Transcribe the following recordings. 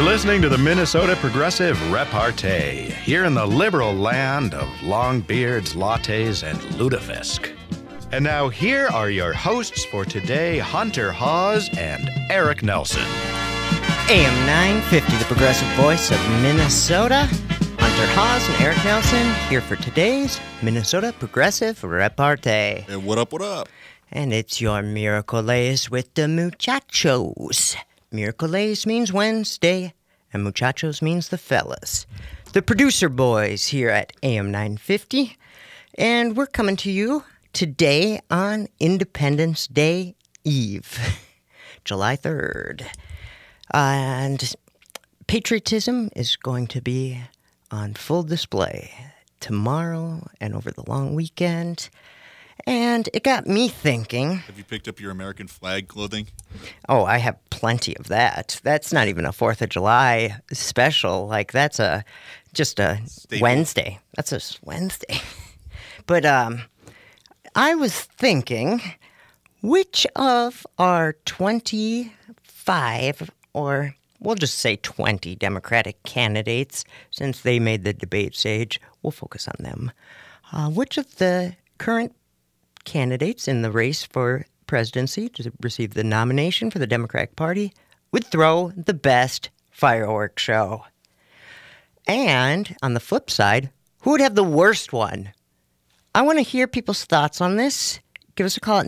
You're listening to the Minnesota Progressive Repartee, here in the liberal land of long beards, lattes, and lutefisk. And now here are your hosts for today, Hunter Hawes and Eric Nelson. AM 950, the progressive voice of Minnesota. Hunter Hawes and Eric Nelson here for today's Minnesota Progressive Repartee. Hey, what up, what up? And it's your Miracoles with the muchachos. Miracoles means Wednesday, and muchachos means the fellas. The producer boys here at AM 950, and we're coming to you today on Independence Day Eve, July 3rd. And patriotism is going to be on full display tomorrow and over the long weekend. And it got me thinking. Have you picked up your American flag clothing? Oh, I have plenty of that. That's not even a 4th of July special. Like, that's just a Staple. Wednesday. That's a Wednesday. But I was thinking, which of our 25, or we'll just say 20 Democratic candidates, since they made the debate stage, we'll focus on them. Which of the current candidates in the race for presidency to receive the nomination for the Democratic Party would throw the best fireworks show? And on the flip side, who would have the worst one? I want to hear people's thoughts on this. Give us a call at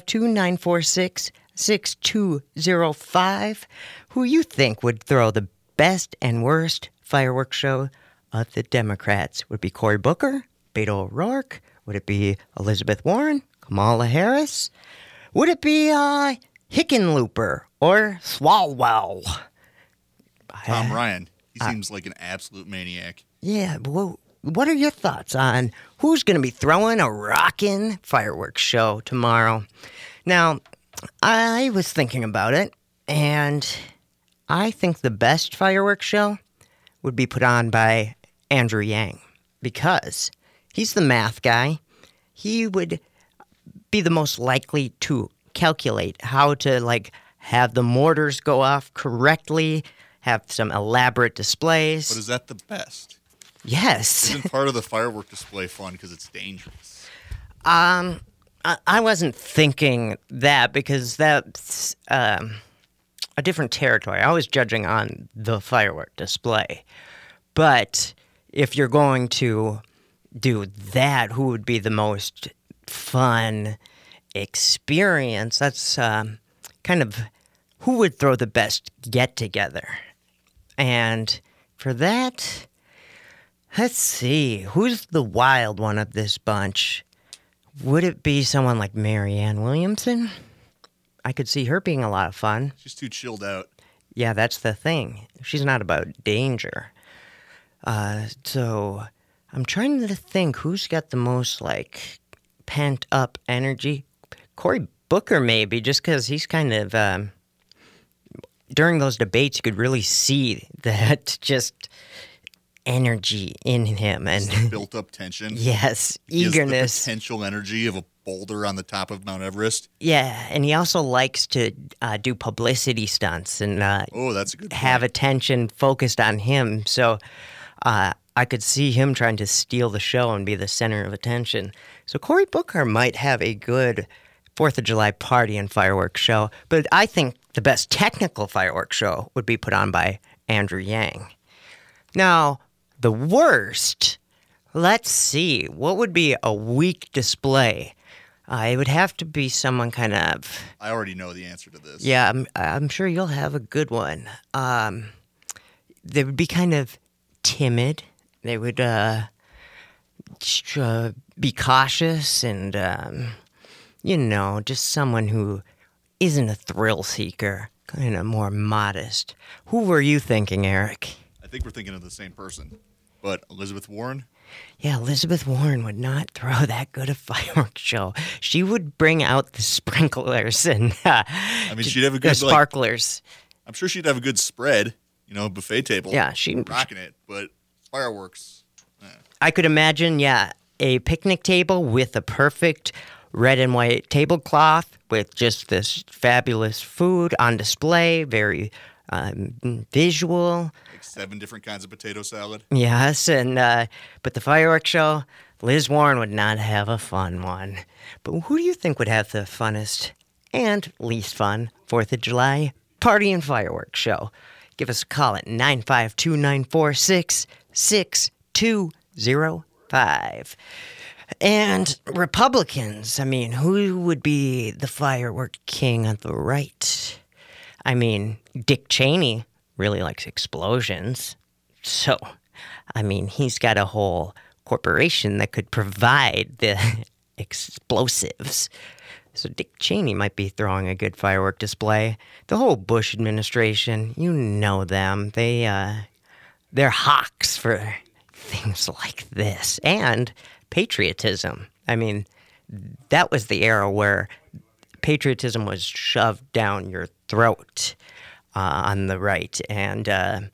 952-946-6205. Who you think would throw the best and worst fireworks show of the Democrats? Would it be Cory Booker, Beto O'Rourke? Would it be Elizabeth Warren, Kamala Harris? Would it be Hickenlooper or Swalwell? Tom Ryan. He seems like an absolute maniac. Yeah, well, what are your thoughts on who's going to be throwing a rockin' fireworks show tomorrow? Now, I was thinking about it, and I think the best fireworks show would be put on by Andrew Yang, because he's the math guy. He would be the most likely to calculate how to, have the mortars go off correctly, have some elaborate displays. But is that the best? Yes. Isn't part of the firework display fun because it's dangerous? I wasn't thinking that, because that's a different territory. I was judging on the firework display. But if you're going to do that, who would be the most fun experience? That's kind of who would throw the best get-together. And for that, let's see, who's the wild one of this bunch? Would it be someone like Marianne Williamson? I could see her being a lot of fun. She's too chilled out. Yeah, that's the thing. She's not about danger. So I'm trying to think who's got the most, pent-up energy. Cory Booker, maybe, just because he's kind of, during those debates, you could really see that just energy in him. And It's built-up tension. yes, He has eagerness. the potential energy of a boulder on the top of Mount Everest. Yeah, and he also likes to do publicity stunts and Oh, that's a good have point. attention focused on him. So I could see him trying to steal the show and be the center of attention. So Cory Booker might have a good 4th of July party and fireworks show, but I think the best technical fireworks show would be put on by Andrew Yang. Now, the worst, let's see, what would be a weak display? It would have to be someone kind of... I already know the answer to this. Yeah, I'm sure you'll have a good one. They would be kind of timid. They would be cautious and, just someone who isn't a thrill seeker, kind of more modest. Who were you thinking, Eric? I think we're thinking of the same person. But Elizabeth Warren? Yeah, Elizabeth Warren would not throw that good a fireworks show. She would bring out the sprinklers and she'd have a good the sparklers. I'm sure she'd have a good spread, buffet table. Yeah, she'd rocking it, but fireworks. I could imagine, a picnic table with a perfect red and white tablecloth with just this fabulous food on display, very visual. Like 7 different kinds of potato salad. Yes, and but the fireworks show, Liz Warren would not have a fun one. But who do you think would have the funnest and least fun 4th of July party and fireworks show? Give us a call at 952-946-6205. And Republicans, I mean, who would be the firework king on the right? I mean, Dick Cheney really likes explosions. So, I mean, he's got a whole corporation that could provide the explosives. So Dick Cheney might be throwing a good firework display. The whole Bush administration, you know them. They're hawks for things like this. And patriotism. I mean, that was the era where patriotism was shoved down your throat on the right. And a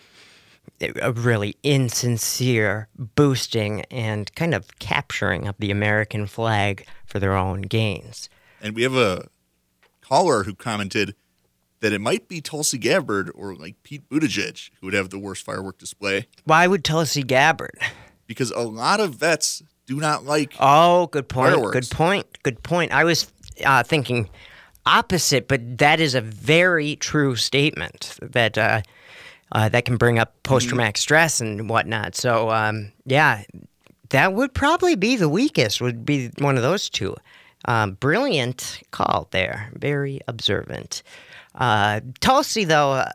really insincere boosting and kind of capturing of the American flag for their own gains. And we have a caller who commented that it might be Tulsi Gabbard or like Pete Buttigieg who would have the worst firework display. Why would Tulsi Gabbard? Because a lot of vets do not like good point. fireworks. Good point. I was thinking opposite, but that is a very true statement that that can bring up post-traumatic stress and whatnot. So, yeah, that would probably be the weakest, would be one of those two. Brilliant call there. Very observant. Tulsi, though,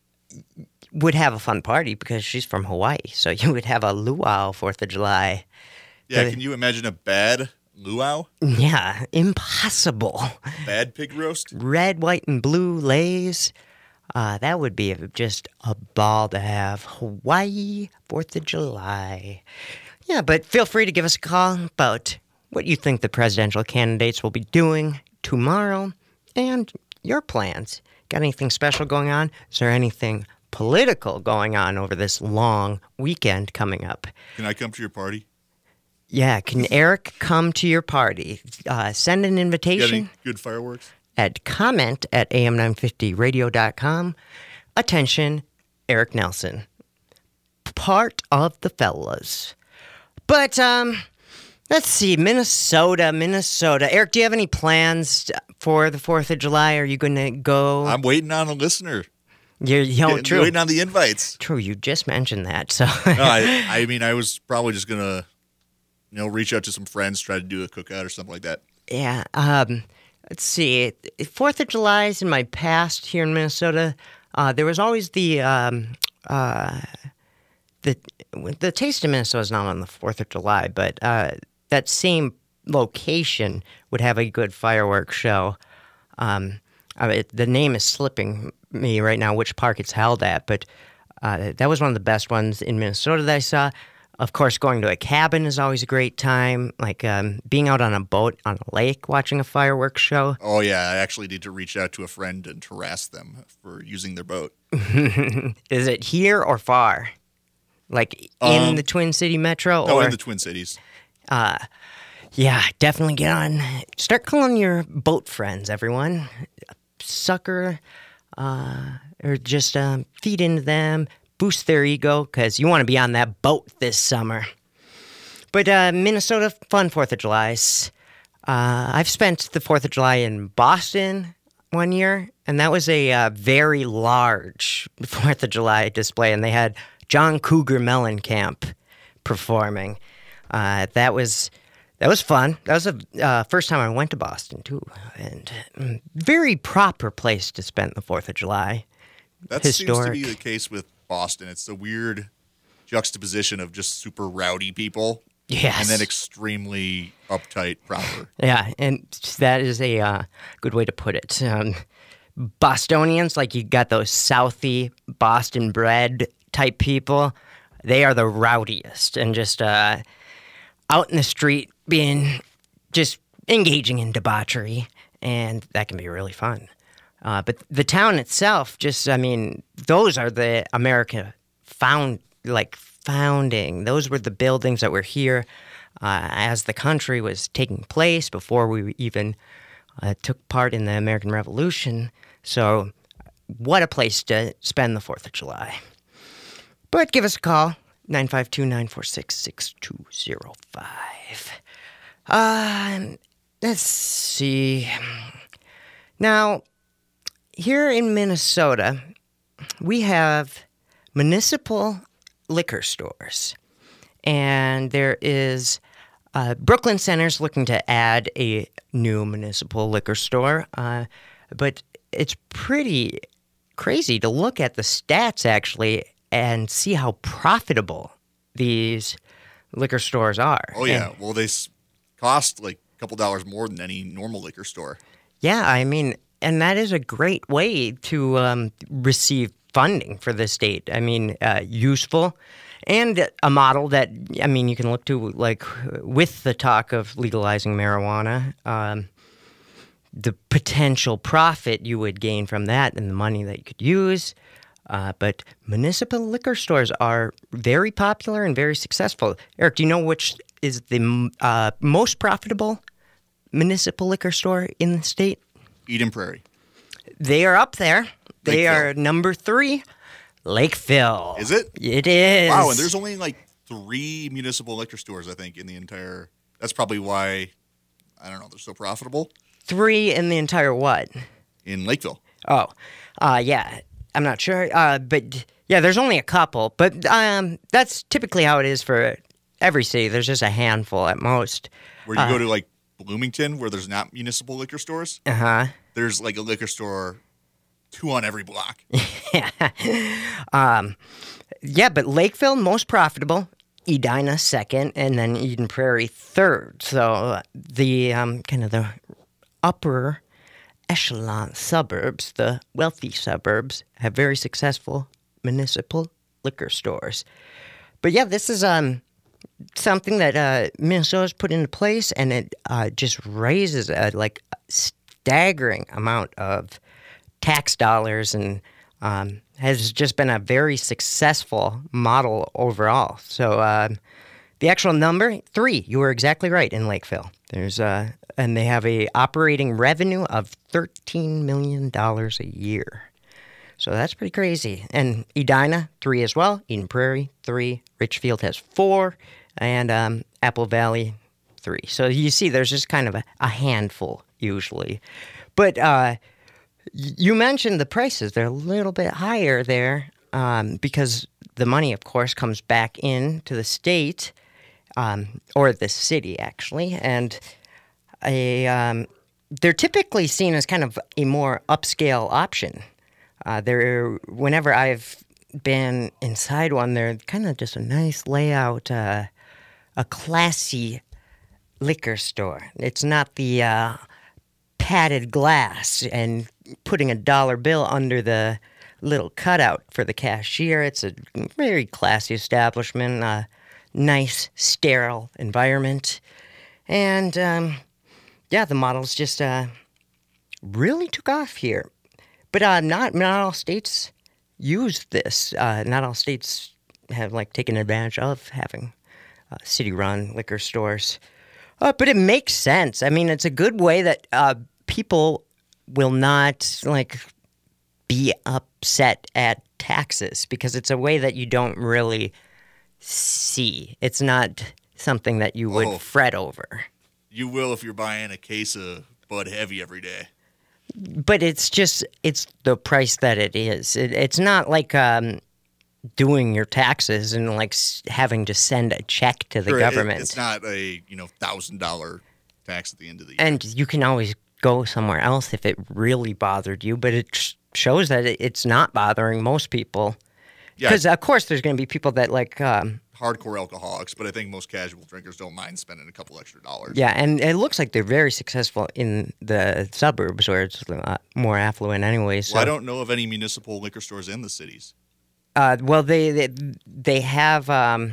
would have a fun party because she's from Hawaii. So you would have a luau 4th of July. Yeah, can you imagine a bad luau? Yeah, impossible. Bad pig roast? Red, white, and blue lays. That would be just a ball to have. Hawaii, 4th of July. Yeah, but feel free to give us a call about what you think the presidential candidates will be doing tomorrow and your plans. Got anything special going on? Is there anything political going on over this long weekend coming up? Can I come to your party? Yeah, can Eric come to your party? Send an You got invitation any good fireworks? at comment at am950radio.com. Attention, Eric Nelson. Part of the fellas. But, let's see, Minnesota. Eric, do you have any plans for the 4th of July? Are you going to go? I'm waiting on a listener. True. Waiting on the invites. True, you just mentioned that. So No, I mean, I was probably just going to, reach out to some friends, try to do a cookout or something like that. Yeah. Let's see. 4th of July's in my past here in Minnesota. There was always the Taste of Minnesota is not on the 4th of July, but that same location would have a good fireworks show. The name is slipping me right now which park it's held at, but that was one of the best ones in Minnesota that I saw. Of course, going to a cabin is always a great time, like being out on a boat on a lake watching a fireworks show. Oh, yeah, I actually need to reach out to a friend and harass them for using their boat. Is it here or far? Like in the Twin City Metro? Oh, in the Twin Cities. Yeah, definitely get on. Start calling your boat friends, everyone. Sucker, or just feed into them. Boost their ego, because you want to be on that boat this summer. But Minnesota, fun 4th of July's. I've spent the 4th of July in Boston one year, and that was a very large 4th of July display, and they had John Cougar Mellencamp performing. That was fun. That was the first time I went to Boston, too, and very proper place to spend the 4th of July. That seems to be the case with Boston. It's the weird juxtaposition of just super rowdy people. Yes. And then extremely uptight, proper. Yeah, and that is a good way to put it. Bostonians, like you got those Southie, Boston-bred type people, they are the rowdiest and just out in the street just engaging in debauchery, and that can be really fun. But the town itself, those are the America founding. Those were the buildings that were here as the country was taking place before we even took part in the American Revolution. So what a place to spend the 4th of July. But give us a call, 952-946-6205. Let's see. Now, here in Minnesota, we have municipal liquor stores. And there is Brooklyn Center's looking to add a new municipal liquor store. But it's pretty crazy to look at the stats, actually, and see how profitable these liquor stores are. Oh, yeah. Well, they cost like a couple dollars more than any normal liquor store. Yeah, I mean, and that is a great way to receive funding for the state. I mean, useful, and a model that, I mean, you can look to, like, with the talk of legalizing marijuana, the potential profit you would gain from that and the money that you could use. But municipal liquor stores are very popular and very successful. Eric, do you know which is the most profitable municipal liquor store in the state? Eden Prairie. They are up there. They Lakeville. are number 3, Lakeville. Is it? It is. Wow, and there's only like 3 municipal liquor stores, I think, in the entire... That's probably why, I don't know, they're so profitable. 3 in the entire what? In Lakeville. Oh, yeah. I'm not sure. But, yeah, there's only a couple. But that's typically how it is for every city. There's just a handful at most. Where you go to, like, Bloomington, where there's not municipal liquor stores, Uh-huh. there's, like, a liquor store 2 on every block. Yeah, but Lakeville, most profitable. Edina, second. And then Eden Prairie, third. So the kind of the upper echelon suburbs, the wealthy suburbs, have very successful municipal liquor stores. But yeah, this is something that Minnesota's put into place, and it just raises a staggering amount of tax dollars, and has just been a very successful model overall. So the actual number, 3, you were exactly right, in Lakeville. There's and they have a operating revenue of $13 million a year. So that's pretty crazy. And Edina, 3 as well. Eden Prairie, 3. Richfield has 4. And Apple Valley, 3. So you see, there's just kind of a handful usually. But you mentioned the prices. They're a little bit higher there because the money, of course, comes back into the state, or the city, actually. And they're typically seen as kind of a more upscale option. Whenever I've been inside one, they're kind of just a nice layout, a classy liquor store. It's not the padded glass and putting a dollar bill under the little cutout for the cashier. It's a very classy establishment, nice, sterile environment. And, yeah, the models just really took off here. But not all states use this. Not all states have, taken advantage of having city-run liquor stores. But it makes sense. I mean, it's a good way that people will not, be upset at taxes, because it's a way that you don't really see. It's not something that you would fret over. You will if you're buying a case of Bud Heavy every day. But it's the price that it is. It's not like doing your taxes and having to send a check to the government. It's not a $1,000 tax at the end of the year. And you can always go somewhere else if it really bothered you. But it shows that it's not bothering most people. Because of course there's going to be people that hardcore alcoholics, but I think most casual drinkers don't mind spending a couple extra dollars. Yeah, and it looks like they're very successful in the suburbs where it's more affluent anyways. So. Well, I don't know of any municipal liquor stores in the cities. Well, they have.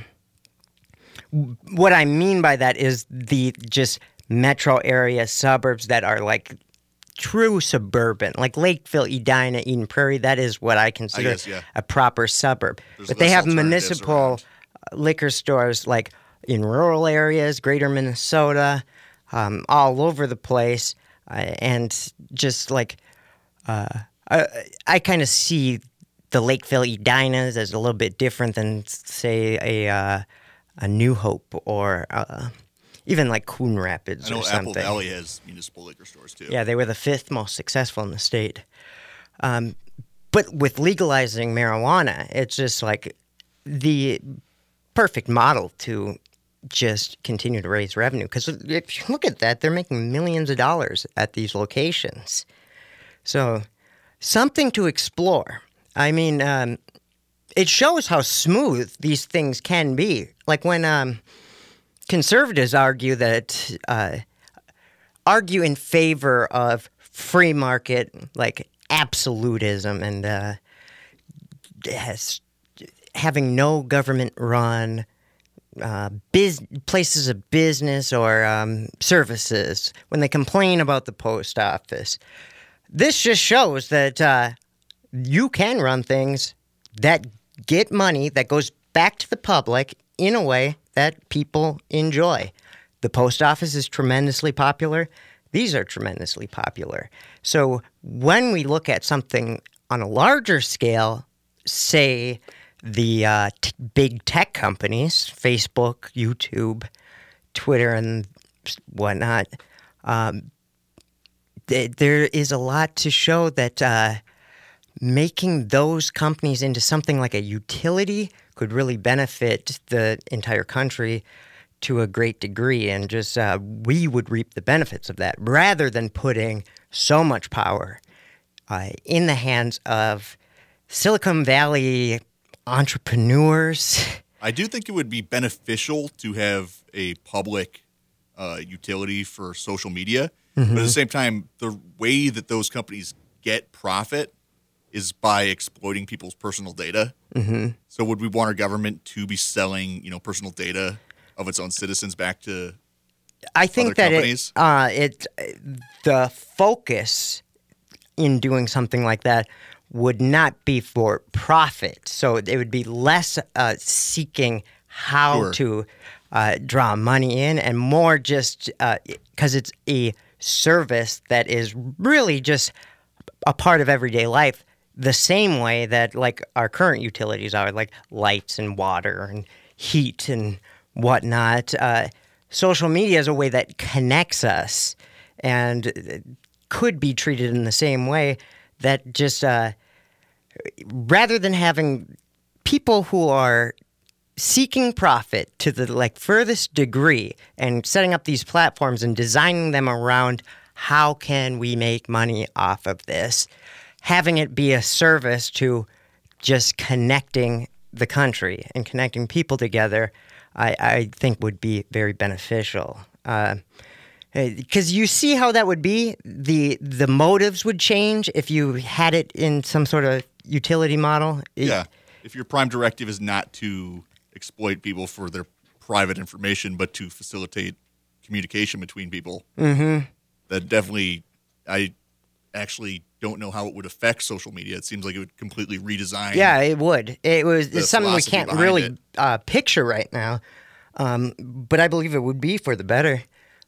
What I mean by that is the just metro area suburbs that are true suburban, like Lakeville, Edina, Eden Prairie. That is what I consider a proper suburb. But they have municipal liquor stores in rural areas, greater Minnesota, all over the place, and just a I kind of see the Lakeville Edinas as a little bit different than, say, a New Hope or even like Coon Rapids or something. I know Apple Valley has municipal liquor stores too. Yeah, they were the 5th most successful in the state. But with legalizing marijuana, it's just like the perfect model to just continue to raise revenue. Because if you look at that, they're making millions of dollars at these locations. So something to explore. I mean, it shows how smooth these things can be. Like when conservatives argue in favor of free market, like absolutism, and having no government run places of business or services, when they complain about the post office. This just shows that you can run things that get money that goes back to the public in a way that people enjoy. The post office is tremendously popular. These are tremendously popular. So when we look at something on a larger scale, say the big tech companies, Facebook, YouTube, Twitter, and whatnot, there is a lot to show that making those companies into something like a utility could really benefit the entire country to a great degree, and just we would reap the benefits of that rather than putting so much power in the hands of Silicon Valley entrepreneurs. I do think it would be beneficial to have a public utility for social media, but at the same time, the way that those companies get profit is by exploiting people's personal data. So would we want our government to be selling, personal data of its own citizens back to I think other that companies? the focus in doing something like that would not be for profit. So it would be less seeking how to draw money in, and more just because it's a service that is really just a part of everyday life, the same way that like our current utilities are, like lights and water and heat and whatnot. Social media is a way that connects us and could be treated in the same way, that just rather than having people who are seeking profit to the furthest degree and setting up these platforms and designing them around how can we make money off of this, having it be a service to just connecting the country and connecting people together, I think would be very beneficial. Because you see how that would be? The motives would change if you had it in some sort of utility model. Yeah. If your prime directive is not to exploit people for their private information, but to facilitate communication between people, that definitely, I actually don't know how it would affect social media. It seems like it would completely redesign. Yeah, it would. It's something we can't really picture right now, but I believe it would be for the better.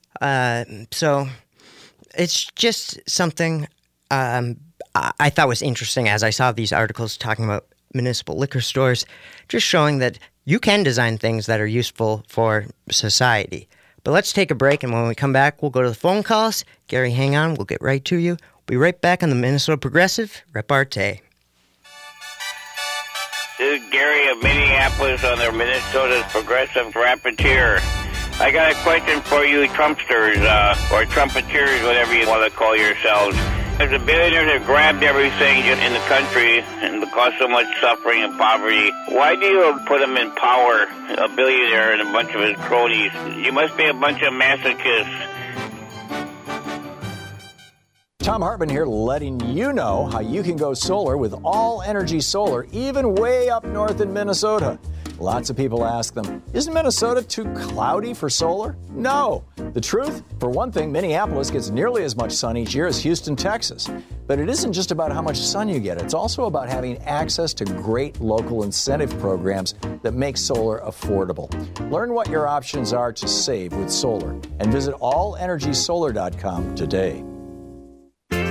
So it's just something I thought was interesting as I saw these articles talking about municipal liquor stores, just showing that you can design things that are useful for society. But let's take a break, and when we come back, we'll go to the phone calls. Gary, hang on. We'll get right to you. We'll be right back on the Minnesota Progressive Repartee. This is Gary of Minneapolis on the Minnesota Progressive Repartee. I got a question for you Trumpsters, or Trumpeteers, whatever you want to call yourselves. There's a billionaire that grabbed everything in the country and caused so much suffering and poverty. Why do you put him in power, a billionaire and a bunch of his cronies? You must be a bunch of masochists. Tom Hartman here, letting you know how you can go solar with All Energy Solar, even way up north in Minnesota. Lots of people ask them, isn't Minnesota too cloudy for solar? No. The truth? For one thing, Minneapolis gets nearly as much sun each year as Houston, Texas. But it isn't just about how much sun you get. It's also about having access to great local incentive programs that make solar affordable. Learn what your options are to save with solar and visit allenergysolar.com today.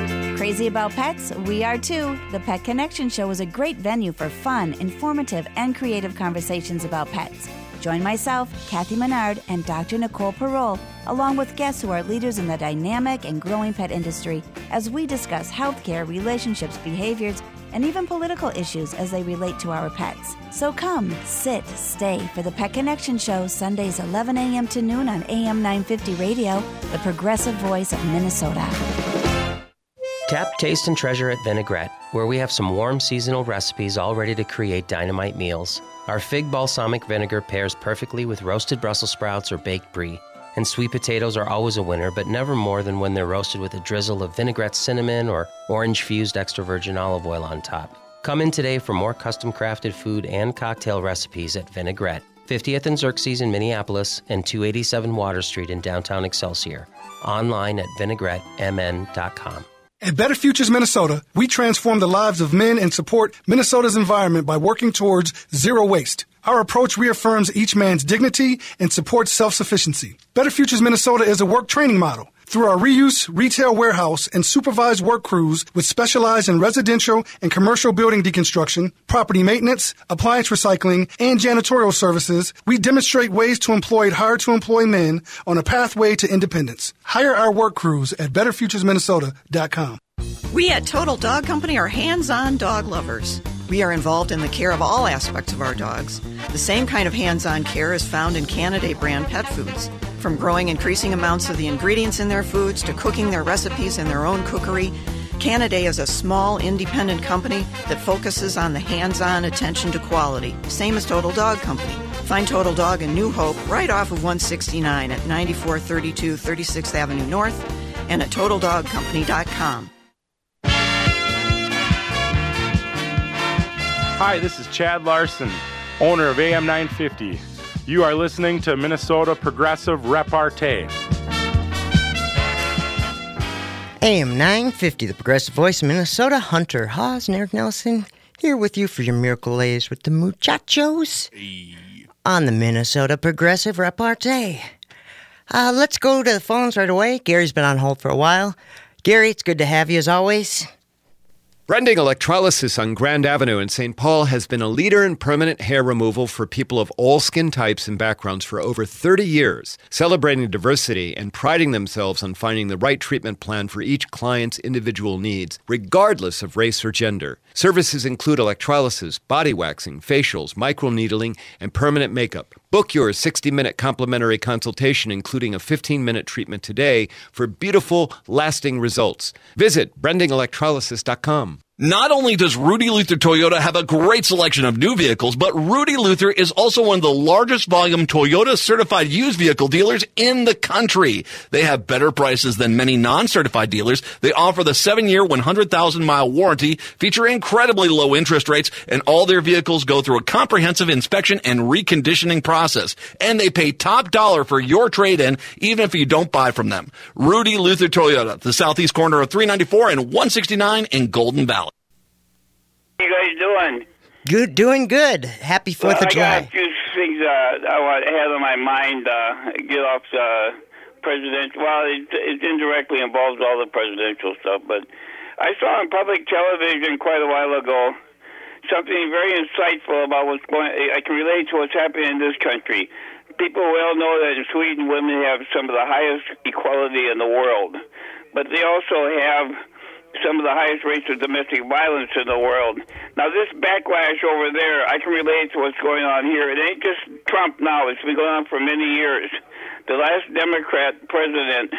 Crazy about pets? We are too. The Pet Connection Show is a great venue for fun, informative, and creative conversations about pets. Join myself, Kathy Menard, and Dr. Nicole Parole, along with guests who are leaders in the dynamic and growing pet industry, as we discuss healthcare, relationships, behaviors, and even political issues as they relate to our pets. So come, sit, stay for the Pet Connection Show, Sundays 11 a.m. to noon on AM 950 Radio, the progressive voice of Minnesota. Tap, taste, and treasure at Vinaigrette, where we have some warm seasonal recipes all ready to create dynamite meals. Our fig balsamic vinegar pairs perfectly with roasted Brussels sprouts or baked brie. And sweet potatoes are always a winner, but never more than when they're roasted with a drizzle of vinaigrette cinnamon or orange-fused extra virgin olive oil on top. Come in today for more custom-crafted food and cocktail recipes at Vinaigrette, 50th and Xerxes in Minneapolis and 287 Water Street in downtown Excelsior. Online at vinaigrettemn.com. At Better Futures Minnesota, we transform the lives of men and support Minnesota's environment by working towards zero waste. Our approach reaffirms each man's dignity and supports self-sufficiency. Better Futures Minnesota is a work training model. Through our reuse, retail warehouse, and supervised work crews with specialized in residential and commercial building deconstruction, property maintenance, appliance recycling, and janitorial services, we demonstrate ways to employ hard-to-employ men on a pathway to independence. Hire our work crews at betterfuturesminnesota.com. We at Total Dog Company are hands-on dog lovers. We are involved in the care of all aspects of our dogs. The same kind of hands-on care is found in Canaday brand pet foods. From growing increasing amounts of the ingredients in their foods to cooking their recipes in their own cookery, Canaday is a small, independent company that focuses on the hands-on attention to quality, same as Total Dog Company. Find Total Dog in New Hope right off of 169 at 9432 36th Avenue North and at TotalDogCompany.com. Hi, this is Chad Larson, owner of AM 950. You are listening to Minnesota Progressive Repartee. AM 950, the progressive voice of Minnesota. Hunter Haas and Eric Nelson here with you for your Miracle Lays with the Muchachos on the Minnesota Progressive Repartee. Let's go to the phones right away. Gary's been on hold for a while. Gary, it's good to have you as always. Brending Electrolysis on Grand Avenue in St. Paul has been a leader in permanent hair removal for people of all skin types and backgrounds for over 30 years, celebrating diversity and priding themselves on finding the right treatment plan for each client's individual needs, regardless of race or gender. Services include electrolysis, body waxing, facials, microneedling, and permanent makeup. Book your 60-minute complimentary consultation, including a 15-minute treatment today for beautiful, lasting results. Visit BrendingElectrolysis.com. Not only does Rudy Luther Toyota have a great selection of new vehicles, but Rudy Luther is also one of the largest volume Toyota certified used vehicle dealers in the country. They have better prices than many non-certified dealers. They offer the 7-year, 100,000-mile warranty, feature incredibly low interest rates, and all their vehicles go through a comprehensive inspection and reconditioning process. And they pay top dollar for your trade-in, even if you don't buy from them. Rudy Luther Toyota, the southeast corner of 394 and 169 in Golden Valley. How you guys doing? Good, doing good. Happy 4th of July. I got a few things I had on my mind. Get off the presidential. Well, it indirectly involves all the presidential stuff, but I saw on public television quite a while ago something very insightful about what's going. I can relate to what's happening in this country. People well know that in Sweden, women have some of the highest equality in the world, but they also have some of the highest rates of domestic violence in the world. Now, this backlash over there, I can relate to what's going on here. It ain't just Trump now. It's been going on for many years. The last Democratic president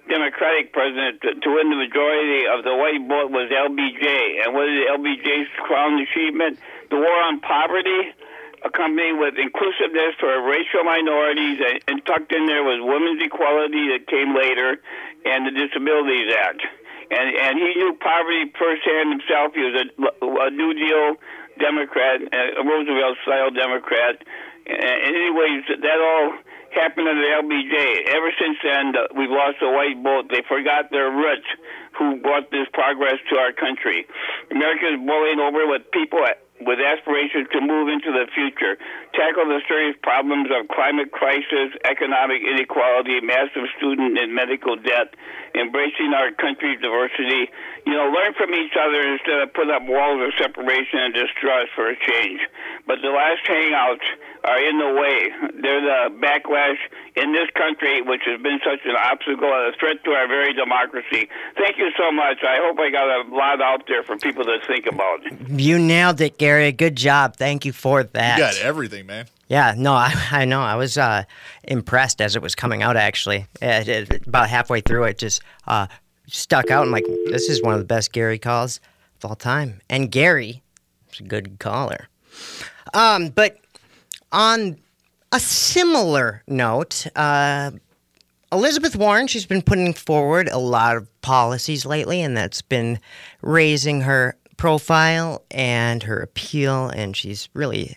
to win the majority of the white vote was LBJ. And what is LBJ's crown achievement? The war on poverty, accompanied with inclusiveness for racial minorities, and tucked in there was women's equality that came later, and the Disabilities Act. And he knew poverty firsthand himself. He was a New Deal Democrat, a Roosevelt-style Democrat. And anyways, that all happened under LBJ. Ever since then, we've lost the white vote. They forgot their roots who brought this progress to our country. America is boiling over with people with aspirations to move into the future, tackle the serious problems of climate crisis, economic inequality, massive student and medical debt, embracing our country's diversity. Learn from each other instead of put up walls of separation and distrust for a change. But the last hangouts are in the way. They're the backlash in this country, which has been such an obstacle and a threat to our very democracy. Thank you so much. I hope I got a lot out there for people to think about. You nailed it, Gary. Good job. Thank you for that. You got everything, man. Yeah, no, I know. I was impressed as it was coming out, actually. About halfway through it, just stuck out. I'm like, this is one of the best Gary calls of all time. And Gary is a good caller. But on a similar note, Elizabeth Warren, she's been putting forward a lot of policies lately, and that's been raising her profile and her appeal, and she's really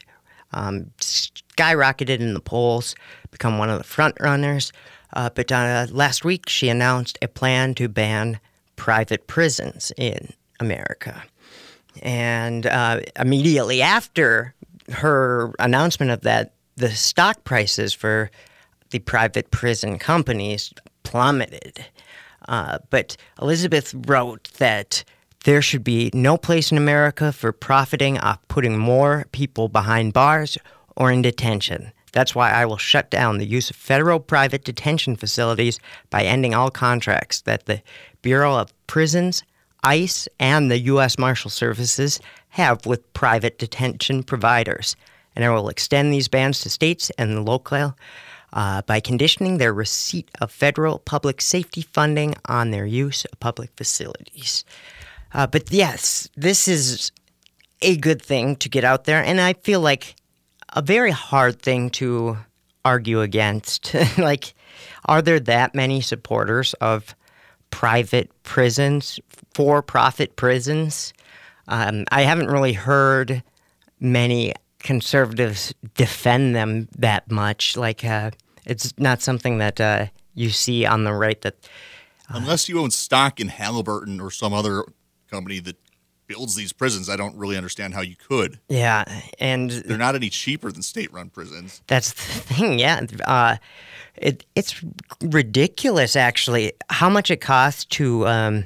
skyrocketed in the polls, become one of the front runners. But last week, she announced a plan to ban private prisons in America. And immediately after her announcement of that, the stock prices for the private prison companies plummeted. But Elizabeth wrote that there should be no place in America for profiting off putting more people behind bars or in detention. That's why I will shut down the use of federal private detention facilities by ending all contracts that the Bureau of Prisons, ICE, and the U.S. Marshal Services have with private detention providers. And I will extend these bans to states and the local by conditioning their receipt of federal public safety funding on their use of public facilities. But yes, this is a good thing to get out there, and I feel like a very hard thing to argue against. Like, are there that many supporters of private prisons, for-profit prisons? I haven't really heard many conservatives defend them that much. Like, it's not something that you see on the right. That unless you own stock in Halliburton or some other company that builds these prisons, I don't really understand how you could. Yeah, and they're not any cheaper than state-run prisons. That's the thing, yeah. It's ridiculous, actually, how much it costs to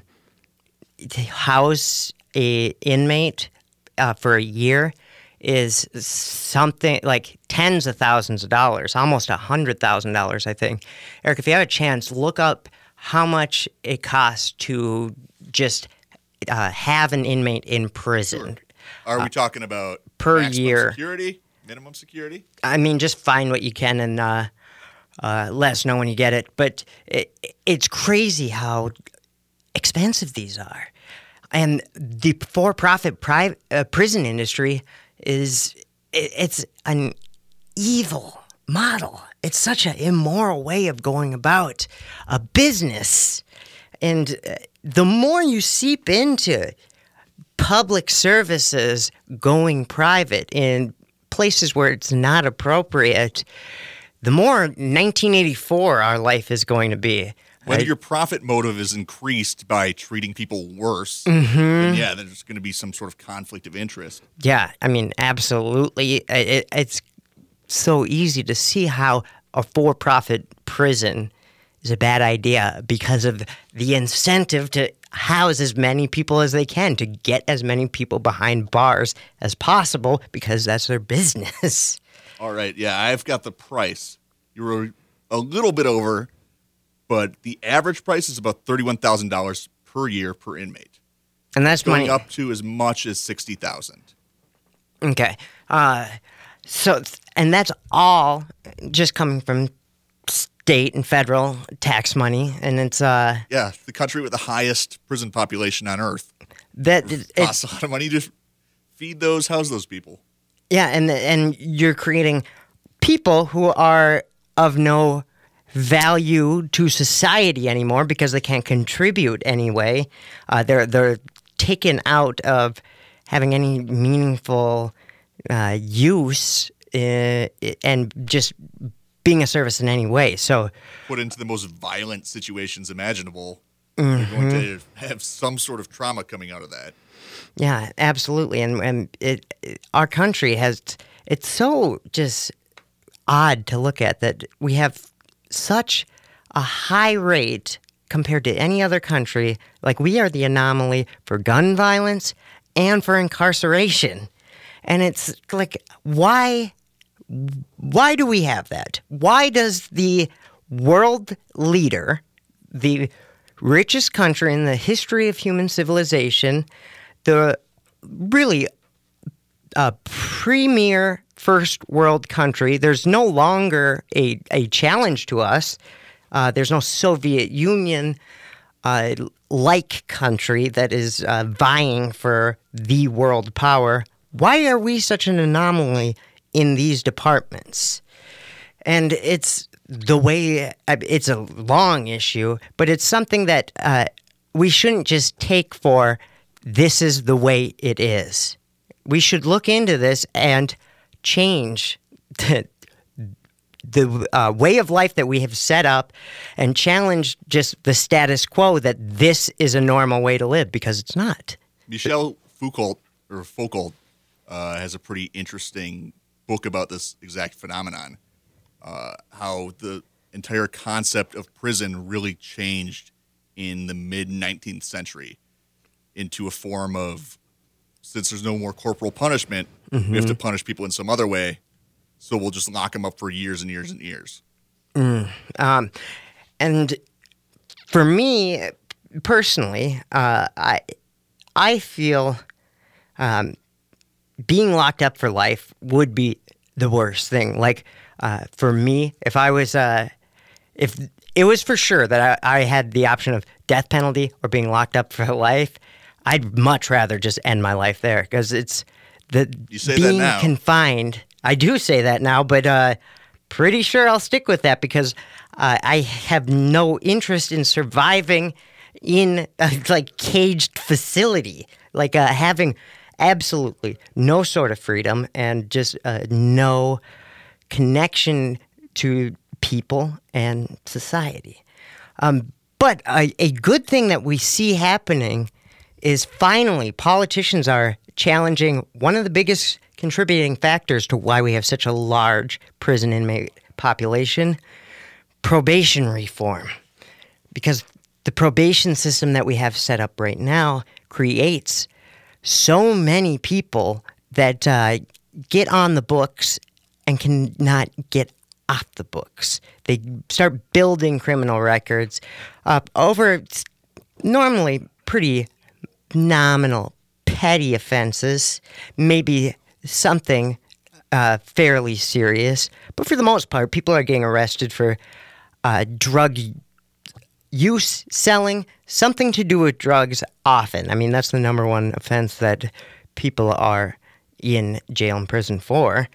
house a inmate for a year is something like tens of thousands of dollars, almost $100,000, I think. Eric, if you have a chance, look up how much it costs to just have an inmate in prison. Sure. Are we talking about per maximum year security, minimum security? I mean, just find what you can and let us know when you get it. But it's crazy how expensive these are. And the for-profit prison industry it's an evil model. It's such an immoral way of going about a business. And the more you seep into public services going private in places where it's not appropriate, the more 1984 our life is going to be. Whether your profit motive is increased by treating people worse, Mm-hmm. then yeah, there's going to be some sort of conflict of interest. Yeah, I mean, absolutely. It's so easy to see how a for-profit prison is a bad idea because of the incentive to house as many people as they can, to get as many people behind bars as possible because that's their business. All right, yeah, I've got the price. You were a little bit over, but the average price is about $31,000 per year per inmate. And that's going money up to as much as $60,000. Okay. And that's all just coming from state and federal tax money, and it's yeah, the country with the highest prison population on earth. It costs a lot of money to feed those, house those people. Yeah, and you're creating people who are of no value to society anymore because they can't contribute anyway. They're taken out of having any meaningful use and just being a service in any way. So put into the most violent situations imaginable You're going to have some sort of trauma coming out of that. Yeah, absolutely. And our country it's so just odd to look at that we have such a high rate compared to any other country. Like, we are the anomaly for gun violence and for incarceration. And it's like, why do we have that? Why does the world leader, the richest country in the history of human civilization, the really premier first world country, there's no longer a challenge to us. There's no Soviet Union like country that is vying for the world power. Why are we such an anomaly in these departments? And it's the way, it's a long issue, but it's something that we shouldn't just take for this is the way it is. We should look into this and change the way of life that we have set up and challenge just the status quo that this is a normal way to live, because it's not. Michel Foucault has a pretty interesting book about this exact phenomenon, how the entire concept of prison really changed in the mid-19th century into a form of, since there's no more corporal punishment, we have to punish people in some other way, so we'll just lock them up for years and years and years. And for me, personally, I feel being locked up for life would be the worst thing. Like, for me, if it was for sure that I had the option of death penalty or being locked up for life, I'd much rather just end my life there, because it's being confined. I do say that now, but pretty sure I'll stick with that, because I have no interest in surviving in a caged facility, having absolutely no sort of freedom and just no connection to people and society. But a good thing that we see happening is finally politicians are challenging one of the biggest contributing factors to why we have such a large prison inmate population: probation reform. Because the probation system that we have set up right now creates so many people that get on the books and cannot get off the books. They start building criminal records over normally pretty nominal, petty offenses, maybe something fairly serious. But for the most part, people are getting arrested for drug use, selling, something to do with drugs often. I mean, that's the number one offense that people are in jail and prison for.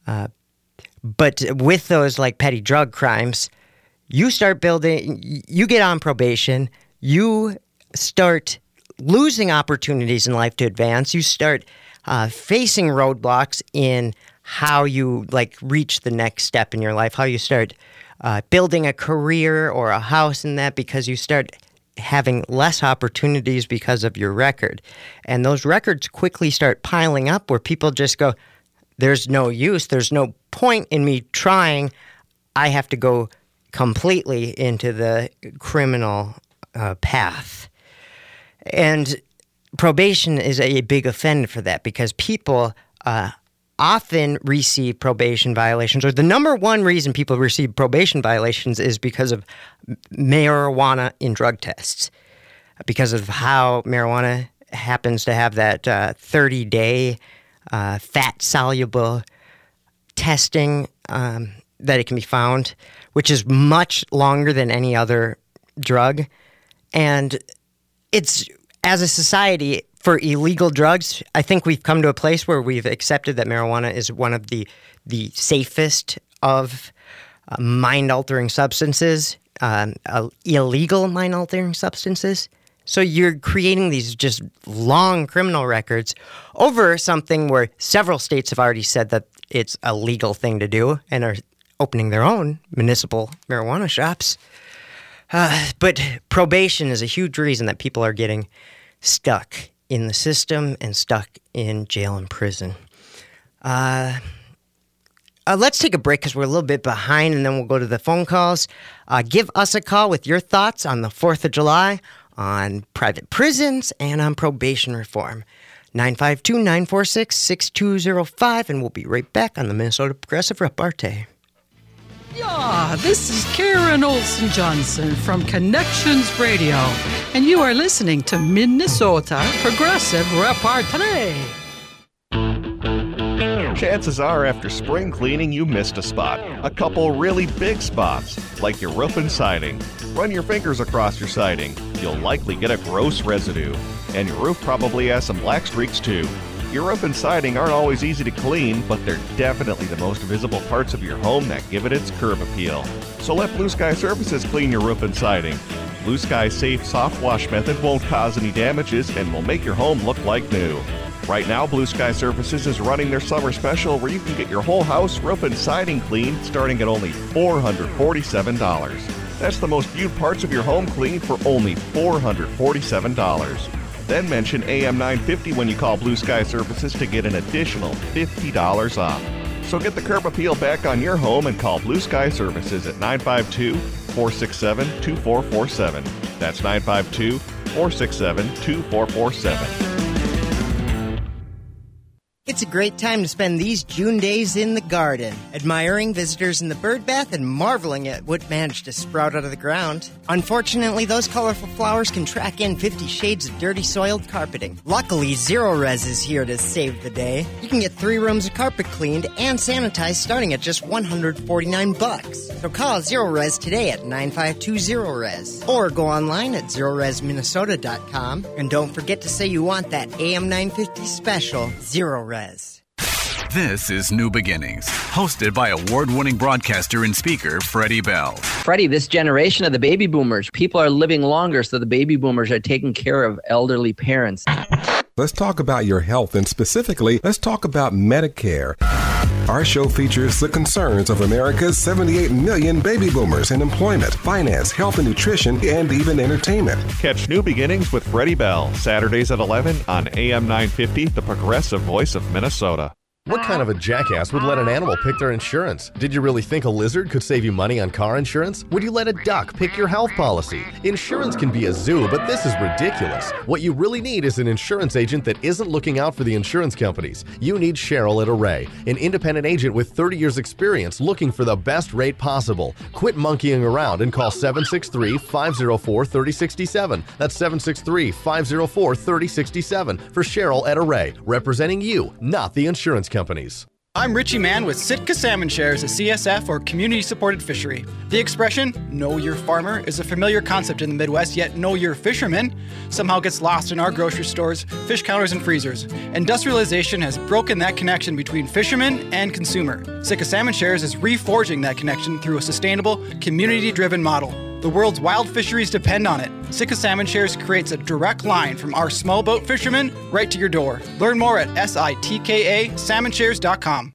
But with those petty drug crimes, you start building, you get on probation, you start losing opportunities in life to advance, you start facing roadblocks in how you reach the next step in your life, how you start building a career or a house in that, because you start having less opportunities because of your record. And those records quickly start piling up where people just go, there's no use, there's no point in me trying, I have to go completely into the criminal path. And probation is a big offender for that, because people often receive probation violations, or the number one reason people receive probation violations is because of marijuana in drug tests, because of how marijuana happens to have that 30-day fat-soluble testing that it can be found, which is much longer than any other drug. And it's, as a society, for illegal drugs, I think we've come to a place where we've accepted that marijuana is one of the safest of mind-altering substances, illegal mind-altering substances. So you're creating these just long criminal records over something where several states have already said that it's a legal thing to do and are opening their own municipal marijuana shops. But probation is a huge reason that people are getting stuck in the system and stuck in jail and prison. Let's take a break because we're a little bit behind, and then we'll go to the phone calls. Give us a call with your thoughts on the 4th of July, on private prisons, and on probation reform. 952-946-6205, and we'll be right back on the Minnesota Progressive Repartee. Yeah, this is Karen Olson Johnson from Connections Radio, and you are listening to Minnesota Progressive Repartee. Chances are after spring cleaning you missed a spot. A couple really big spots, like your roof and siding. Run your fingers across your siding. You'll likely get a gross residue. And your roof probably has some black streaks too. Your roof and siding aren't always easy to clean, but they're definitely the most visible parts of your home that give it its curb appeal. So let Blue Sky Services clean your roof and siding. Blue Sky's safe soft wash method won't cause any damages and will make your home look like new. Right now, Blue Sky Services is running their summer special where you can get your whole house, roof, and siding cleaned starting at only $447. That's the most viewed parts of your home cleaned for only $447. Then mention AM 950 when you call Blue Sky Services to get an additional $50 off. So get the curb appeal back on your home and call Blue Sky Services at 952-467-2447. That's 952-467-2447. It's a great time to spend these June days in the garden, admiring visitors in the bird bath and marveling at what managed to sprout out of the ground. Unfortunately, those colorful flowers can track in 50 shades of dirty soiled carpeting. Luckily, Zero Res is here to save the day. You can get 3 rooms of carpet cleaned and sanitized starting at just $149. So call Zero Res today at 952-ZERO-RES or go online at ZeroResMinnesota.com. And don't forget to say you want that AM 950 special, Zero Res. This is New Beginnings, hosted by award-winning broadcaster and speaker Freddie Bell. Freddie, this generation of the baby boomers, people are living longer, so the baby boomers are taking care of elderly parents. Let's talk about your health, and specifically, let's talk about Medicare. Our show features the concerns of America's 78 million baby boomers in employment, finance, health and nutrition, and even entertainment. Catch New Beginnings with Freddie Bell, Saturdays at 11 on AM 950, the progressive voice of Minnesota. What kind of a jackass would let an animal pick their insurance? Did you really think a lizard could save you money on car insurance? Would you let a duck pick your health policy? Insurance can be a zoo, but this is ridiculous. What you really need is an insurance agent that isn't looking out for the insurance companies. You need Cheryl at Array, an independent agent with 30 years experience looking for the best rate possible. Quit monkeying around and call 763-504-3067. That's 763-504-3067 for Cheryl at Array, representing you, not the insurance companies. I'm Richie Mann with Sitka Salmon Shares, a CSF or community-supported fishery. The expression, know your farmer, is a familiar concept in the Midwest, yet know your fisherman somehow gets lost in our grocery stores, fish counters, and freezers. Industrialization has broken that connection between fisherman and consumer. Sitka Salmon Shares is reforging that connection through a sustainable, community-driven model. The world's wild fisheries depend on it. Sitka Salmon Shares creates a direct line from our small boat fishermen right to your door. Learn more at SITKA salmonshares.com.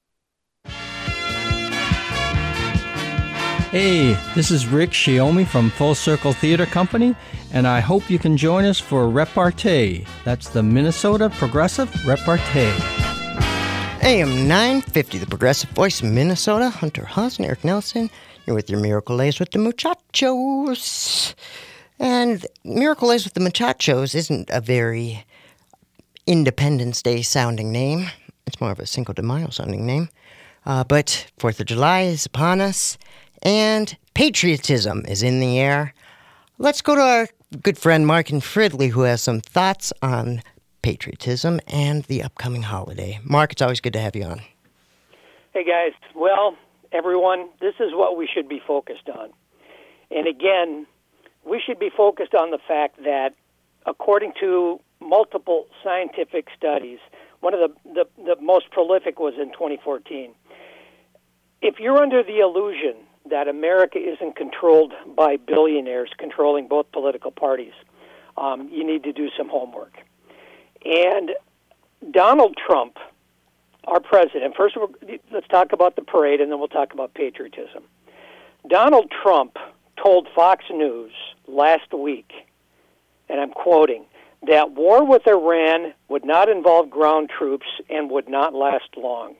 Hey, this is Rick Shiomi from Full Circle Theater Company, and I hope you can join us for Repartee. That's the Minnesota Progressive Repartee. AM 950, the progressive voice of Minnesota. Hunter Haas and Eric Nelson. You're with your Miracle Lays with the Muchachos. And Miracle Lays with the Muchachos isn't a very Independence Day sounding name. It's more of a Cinco de Mayo sounding name. But 4th of July is upon us, and patriotism is in the air. Let's go to our good friend Mark and Fridley, who has some thoughts on patriotism and the upcoming holiday. Mark, it's always good to have you on. Hey, guys. Well, everyone, this is what we should be focused on. And again, we should be focused on the fact that according to multiple scientific studies, one of the most prolific was in 2014. If you're under the illusion that America isn't controlled by billionaires controlling both political parties, you need to do some homework. And Donald Trump, our president, first let's talk about the parade and then we'll talk about patriotism. Donald Trump told Fox News last week, and I'm quoting, that war with Iran would not involve ground troops and would not last long.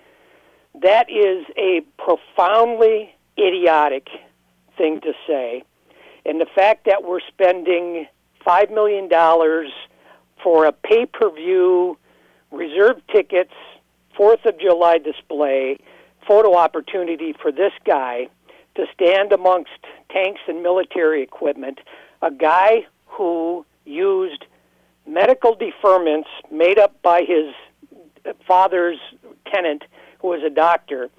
That is a profoundly idiotic thing to say. And the fact that we're spending $5 million for a pay-per-view, reserved tickets, 4th of July display, photo opportunity for this guy to stand amongst tanks and military equipment, a guy who used medical deferments made up by his father's tenant, who was a doctor,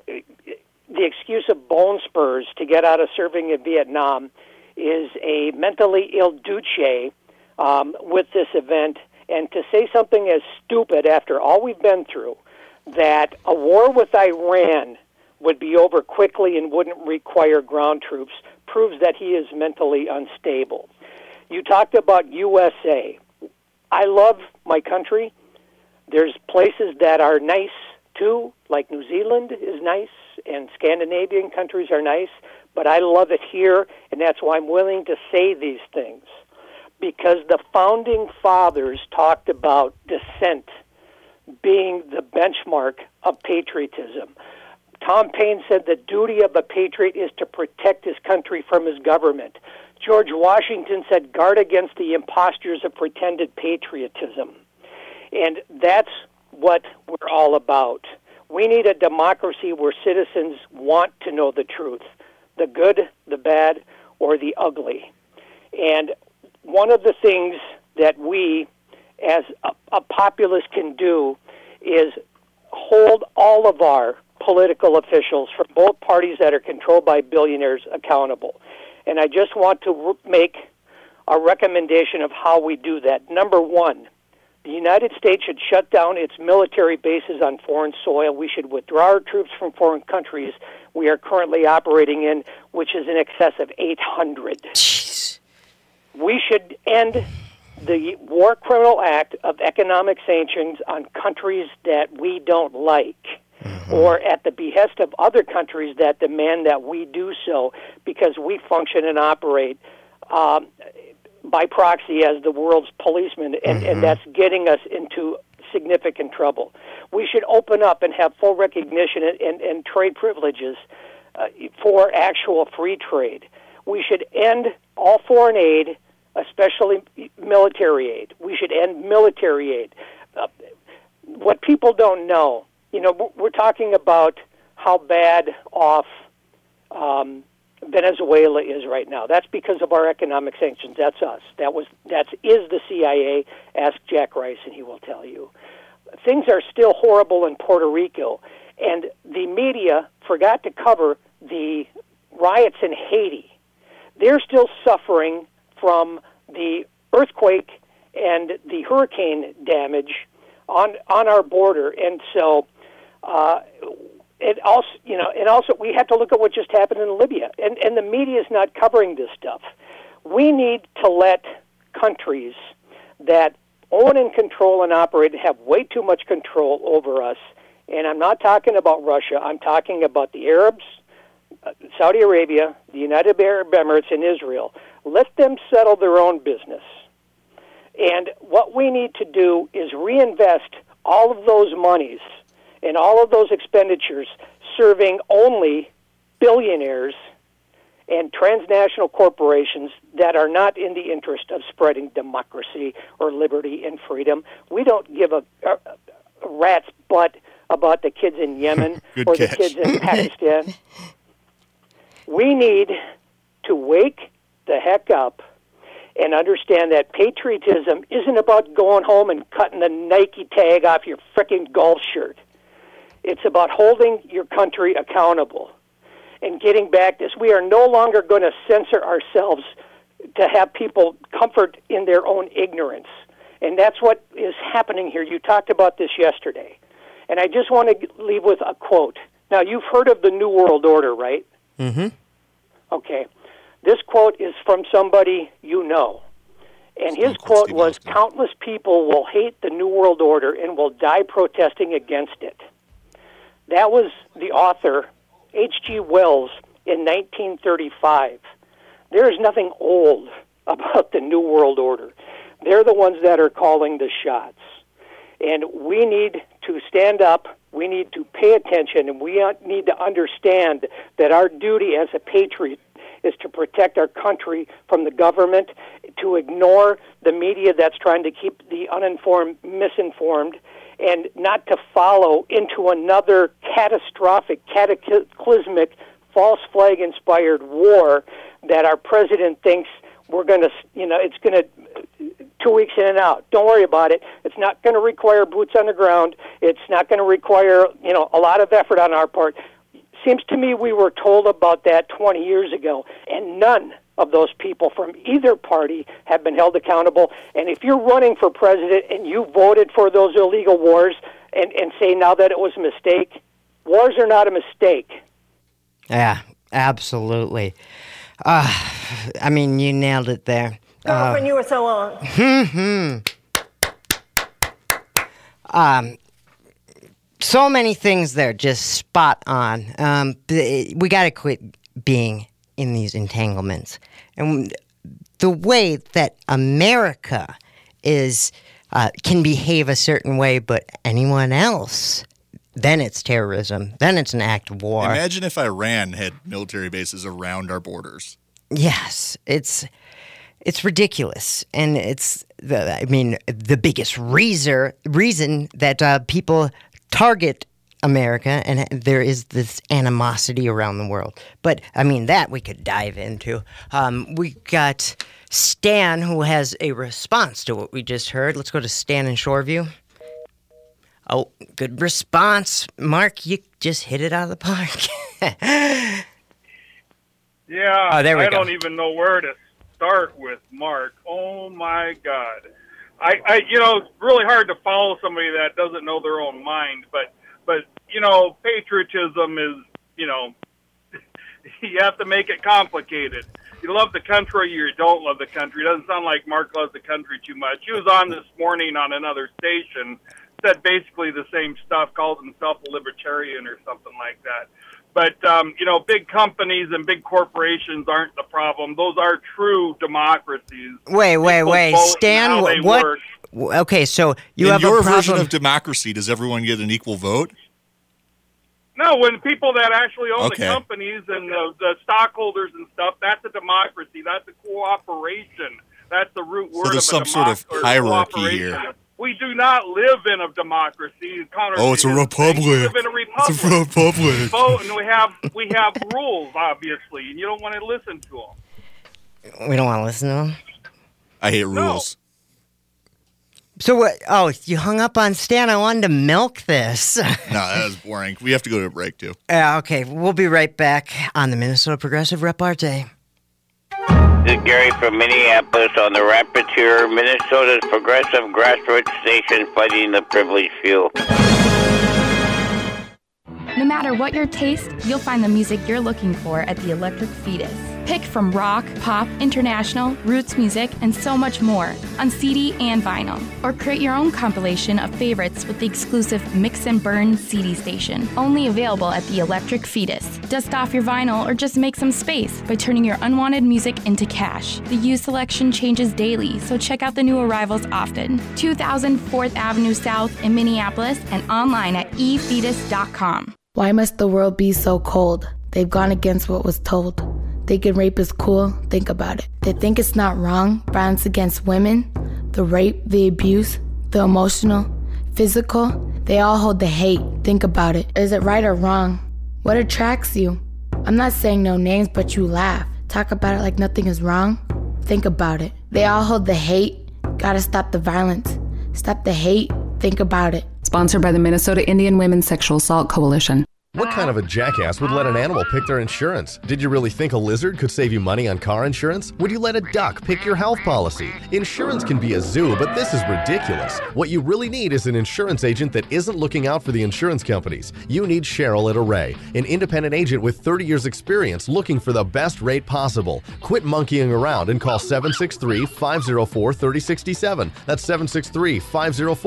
the excuse of bone spurs to get out of serving in Vietnam, is a mentally ill duce with this event. And to say something as stupid after all we've been through, that a war with Iran would be over quickly and wouldn't require ground troops, proves that he is mentally unstable. You talked about USA. I love my country. There's places that are nice, too, like New Zealand is nice, and Scandinavian countries are nice, but I love it here, and that's why I'm willing to say these things. Because the Founding Fathers talked about dissent being the benchmark of patriotism. Tom Paine said the duty of a patriot is to protect his country from his government. George Washington said, guard against the impostures of pretended patriotism. And that's what we're all about. We need a democracy where citizens want to know the truth, the good, the bad, or the ugly. And one of the things that we, as a populace, can do is hold all of our political officials from both parties that are controlled by billionaires accountable. And I just want to make a recommendation of how we do that. Number one, the United States should shut down its military bases on foreign soil. We should withdraw our troops from foreign countries we are currently operating in, which is in excess of 800. Jeez. We should end the War Criminal Act of economic sanctions on countries that we don't like, or at the behest of other countries that demand that we do so, because we function and operate by proxy as the world's policeman, and that's getting us into significant trouble. We should open up and have full recognition and trade privileges for actual free trade. We should end all foreign aid, especially military aid. We should end military aid. What people don't know, we're talking about how bad off Venezuela is right now. That's because of our economic sanctions. That's us. That is the CIA. Ask Jack Rice, and he will tell you. Things are still horrible in Puerto Rico, and the media forgot to cover the riots in Haiti. They're still suffering from the earthquake and the hurricane damage on our border, and so it also, and also we have to look at what just happened in Libya, and the media is not covering this stuff. We need to let countries that own and control and operate and have way too much control over us, and I'm not talking about Russia, I'm talking about the Arabs, Saudi Arabia, the United Arab Emirates, and Israel. Let them settle their own business. And what we need to do is reinvest all of those monies and all of those expenditures serving only billionaires and transnational corporations that are not in the interest of spreading democracy or liberty and freedom. We don't give a rat's butt about the kids in Yemen or the kids in Pakistan. We need to wake the heck up and understand that patriotism isn't about going home and cutting the Nike tag off your frickin' golf shirt. It's about holding your country accountable and getting back this. We are no longer going to censor ourselves to have people comfort in their own ignorance. And that's what is happening here. You talked about this yesterday. And I just want to leave with a quote. Now, you've heard of the New World Order, right? Mm-hmm. Okay. This quote is from somebody you know. And his quote was, countless people will hate the New World Order and will die protesting against it. That was the author, H.G. Wells, in 1935. There is nothing old about the New World Order. They're the ones that are calling the shots. And we need to stand up, we need to pay attention, and we need to understand that our duty as a patriot is to protect our country from the government, to ignore the media that's trying to keep the uninformed misinformed, and not to follow into another catastrophic, cataclysmic, false flag-inspired war that our president thinks we're going to, it's going to 2 weeks in and out. Don't worry about it. It's not going to require boots on the ground. It's not going to require, a lot of effort on our part. Seems to me we were told about that 20 years ago, and none of those people from either party have been held accountable. And if you're running for president and you voted for those illegal wars and say now that it was a mistake, wars are not a mistake. Yeah, absolutely. You nailed it there. Girlfriend, you were so on. So many things there, just spot on. We got to quit being in these entanglements. And the way that America is can behave a certain way, but anyone else, then it's terrorism. Then it's an act of war. Imagine if Iran had military bases around our borders. Yes, it's ridiculous, and it's the biggest reason that people target America, and there is this animosity around the world. But that we could dive into. We got Stan, who has a response to what we just heard. Let's go to Stan in Shoreview. Oh, good response, Mark. You just hit it out of the park. Yeah, oh, there we I go. don't even know where to start with Mark. Oh my God, it's really hard to follow somebody that doesn't know their own mind. But patriotism is, you have to make it complicated. You love the country, or you don't love the country. It doesn't sound like Mark loves the country too much. He was on this morning on another station, said basically the same stuff, called himself a libertarian or something like that. But, big companies and big corporations aren't the problem. Those are true democracies. Wait. Stan, what? Work. Okay, so you in have your a problem. version of democracy, does everyone get an equal vote? No, when people that actually own Okay. the companies and the stockholders and stuff, that's a democracy. That's a cooperation. That's the root word So there's some of a sort of hierarchy cooperation. here. We do not live in a democracy. Oh, it's a republic. We live in a republic. It's a republic. Vote, and we have rules, obviously, and you don't want to listen to them. We don't want to listen to them? I hate rules. So what? Oh, you hung up on Stan. I wanted to milk this. No, that was boring. We have to go to a break, too. Okay, we'll be right back on the Minnesota Progressive Repartee. This is Gary from Minneapolis on the Rapateer, Minnesota's progressive grassroots station fighting the privileged few. No matter what your taste, you'll find the music you're looking for at the Electric Fetus. Pick from rock, pop, international, roots music, and so much more on CD and vinyl. Or create your own compilation of favorites with the exclusive Mix and Burn CD station, only available at the Electric Fetus. Dust off your vinyl or just make some space by turning your unwanted music into cash. The used selection changes daily, so check out the new arrivals often. 2000 4th Avenue South in Minneapolis and online at efetus.com. Why must the world be so cold? They've gone against what was told. Thinking rape is cool? Think about it. They think it's not wrong, violence against women, the rape, the abuse, the emotional, physical. They all hold the hate. Think about it. Is it right or wrong? What attracts you? I'm not saying no names, but you laugh. Talk about it like nothing is wrong. Think about it. They all hold the hate. Gotta stop the violence. Stop the hate. Think about it. Sponsored by the Minnesota Indian Women's Sexual Assault Coalition. What kind of a jackass would let an animal pick their insurance? Did you really think a lizard could save you money on car insurance? Would you let a duck pick your health policy? Insurance can be a zoo, but this is ridiculous. What you really need is an insurance agent that isn't looking out for the insurance companies. You need Cheryl at Array, an independent agent with 30 years experience looking for the best rate possible. Quit monkeying around and call 763-504-3067. That's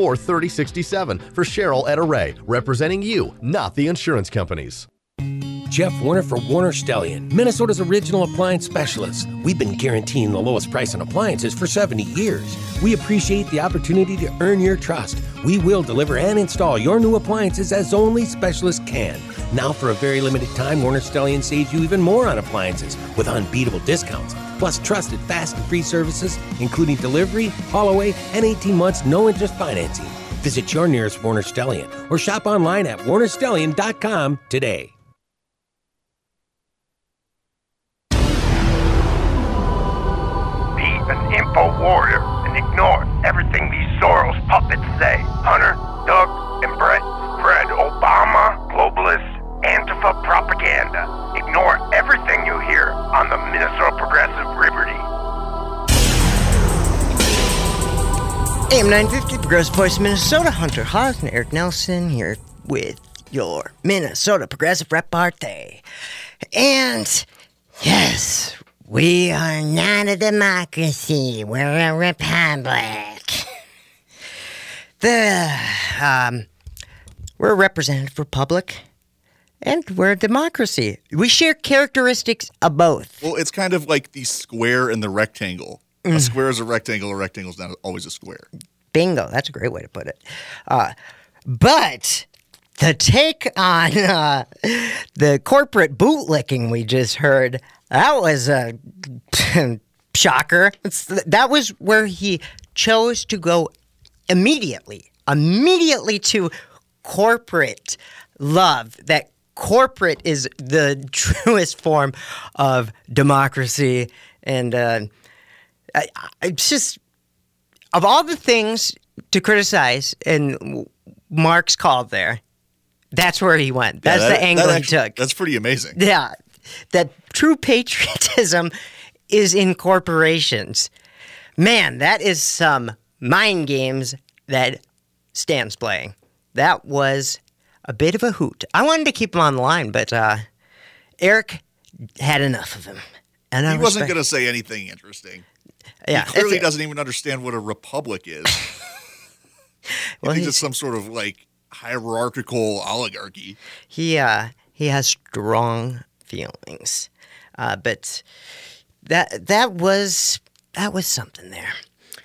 763-504-3067 for Cheryl at Array, representing you, not the insurance companies. Jeff Warner for Warner Stellian, Minnesota's original appliance specialist. We've been guaranteeing the lowest price on appliances for 70 years. We appreciate the opportunity to earn your trust. We will deliver and install your new appliances as only specialists can. Now, for a very limited time, Warner Stellian saves you even more on appliances with unbeatable discounts. Plus trusted, fast and free services, including delivery, haul away, and 18 months no-interest financing. Visit your nearest Warner Stellian or shop online at warnerstellian.com today. Be an info warrior and ignore everything these Soros puppets say. Hunter, Doug, and Brett spread Obama, globalist, Antifa propaganda. Ignore everything you hear on the Minnesota Progressive Liberty. AM 950, Progressive Voice Minnesota, Hunter Haas and Eric Nelson here with your Minnesota Progressive Repartee. And yes, we are not a democracy, we're a republic. We're a representative republic. And we're a democracy. We share characteristics of both. Well, it's kind of like the square and the rectangle. A square is a rectangle is not always a square. Bingo. That's a great way to put it. But the take on the corporate bootlicking we just heard, that was a shocker. That was where he chose to go immediately to corporate love, that corporate is the truest form of democracy. And it's just, of all the things to criticize, and Mark's called there, that's where he went. That's the angle he took. That's pretty amazing. Yeah. That true patriotism is in corporations. Man, that is some mind games that Stan's playing. That was a bit of a hoot. I wanted to keep him on the line, but Eric had enough of him. And he wasn't going to say anything interesting. Yeah, he clearly doesn't even understand what a republic is. Well, he's just some sort of like hierarchical oligarchy. He has strong feelings, but that was something there.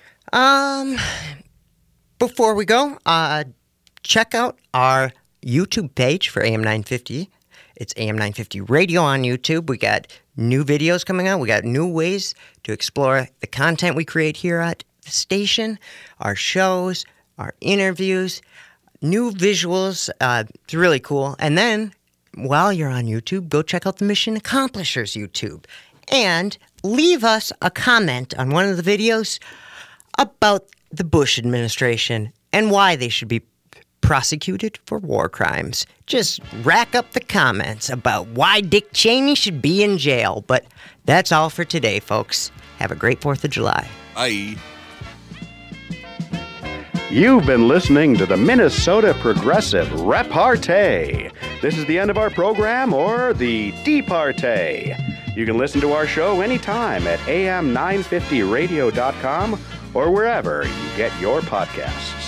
Before we go, check out our YouTube page for AM 950. It's AM 950 Radio on YouTube. We got new videos coming out. We got new ways to explore the content we create here at the station, our shows, our interviews, new visuals. It's really cool. And then, while you're on YouTube, go check out the Mission Accomplishers YouTube and leave us a comment on one of the videos about the Bush administration and why they should be prosecuted for war crimes. Just rack up the comments about why Dick Cheney should be in jail. But that's all for today, folks. Have a great 4th of July. Bye. You've been listening to the Minnesota Progressive Repartee. This is the end of our program, or the Departee. You can listen to our show anytime at am950radio.com or wherever you get your podcasts.